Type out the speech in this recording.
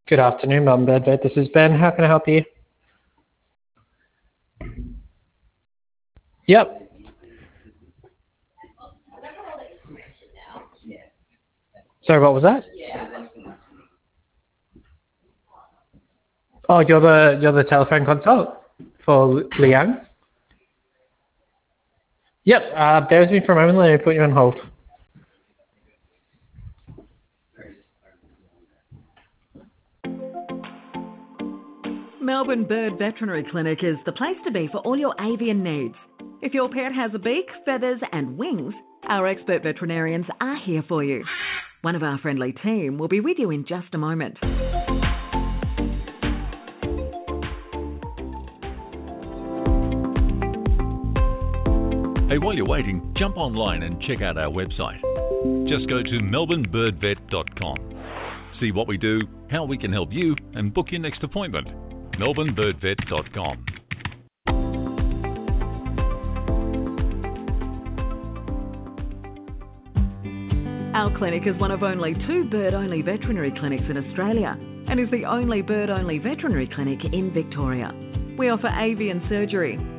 Good afternoon, Mum Bird Vet. This is Ben. How can I help you? Yep. Sorry, what was that? Oh, you're the telephone consult for Liang? Yep. Bear with me for a moment. Let me put you on hold. Melbourne Bird Veterinary Clinic is the place to be for all your avian needs. If your pet has a beak, feathers and wings, our expert veterinarians are here for you. One of our friendly team will be with you in just a moment. Hey, while you're waiting, jump online and check out our website. Just go to melbournebirdvet.com. See what we do, how we can help you, and book your next appointment. melbournebirdvet.com. Our clinic is one of only 2 bird-only veterinary clinics in Australia and is the only bird-only veterinary clinic in Victoria. We offer avian surgery,